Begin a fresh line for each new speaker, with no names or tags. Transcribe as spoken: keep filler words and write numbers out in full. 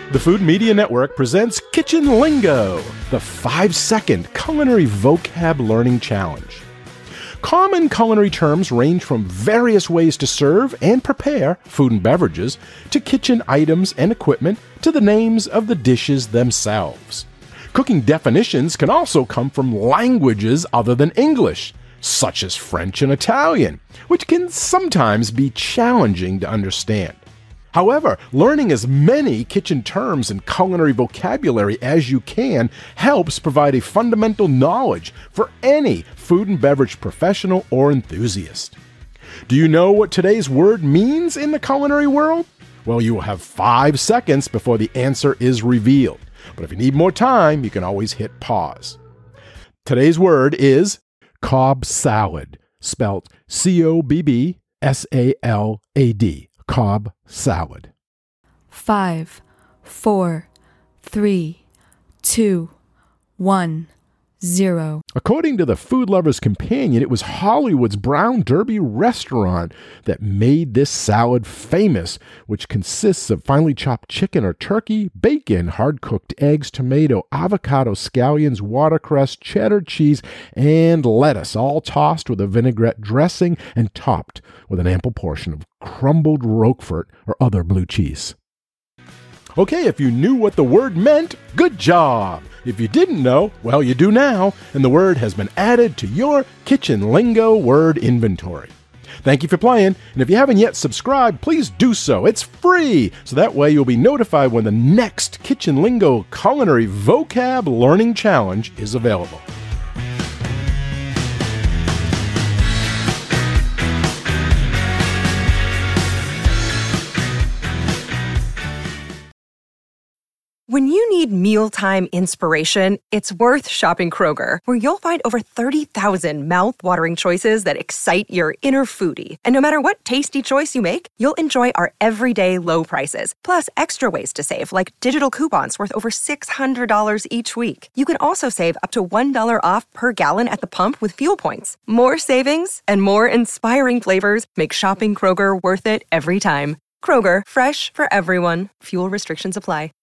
The Food Media Network presents Kitchen Lingo, the five-second culinary vocab learning challenge. Common culinary terms range from various ways to serve and prepare food and beverages, to kitchen items and equipment, to the names of the dishes themselves. Cooking definitions can also come from languages other than English, such as French and Italian, which can sometimes be challenging to understand. However, learning as many kitchen terms and culinary vocabulary as you can helps provide a fundamental knowledge for any food and beverage professional or enthusiast. Do you know what today's word means in the culinary world? Well, you will have five seconds before the answer is revealed. But if you need more time, you can always hit pause. Today's word is Cobb salad, spelt C O B B S A L A D. Cobb salad.
Five, four, three, two, one, zero.
According to the Food Lover's Companion, it was Hollywood's Brown Derby restaurant that made this salad famous, which consists of finely chopped chicken or turkey, bacon, hard-cooked eggs, tomato, avocado, scallions, watercress, cheddar cheese, and lettuce, all tossed with a vinaigrette dressing and topped with an ample portion of crumbled Roquefort or other blue cheese. Okay, if you knew what the word meant, good job! If you didn't know, well, you do now, and the word has been added to your Kitchen Lingo word inventory. Thank you for playing, and if you haven't yet subscribed, please do so. It's free, so that way you'll be notified when the next Kitchen Lingo Culinary Vocab Learning Challenge is available.
When you need mealtime inspiration, it's worth shopping Kroger, where you'll find over thirty thousand mouth-watering choices that excite your inner foodie. And no matter what tasty choice you make, you'll enjoy our everyday low prices, plus extra ways to save, like digital coupons worth over six hundred dollars each week. You can also save up to one dollar off per gallon at the pump with fuel points. More savings and more inspiring flavors make shopping Kroger worth it every time. Kroger, fresh for everyone. Fuel restrictions apply.